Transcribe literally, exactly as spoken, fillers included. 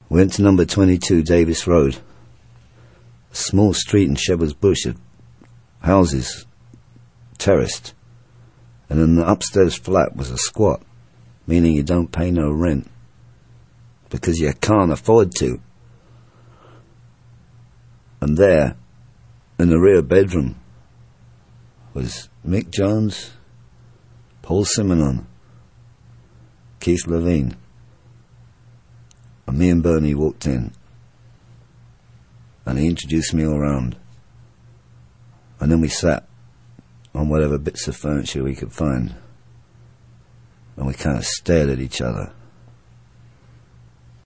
Went to number twenty-two Davis Road, a small street in Shepherd's Bush of houses, terraced, and in the upstairs flat was a squat, meaning you don't pay no rent, because you can't afford to. And there, in the rear bedroom, was Mick Jones, Paul Simonon, Keith Levine, and me and Bernie walked in, and he introduced me all around, and then we sat on whatever bits of furniture we could find, and we kind of stared at each other.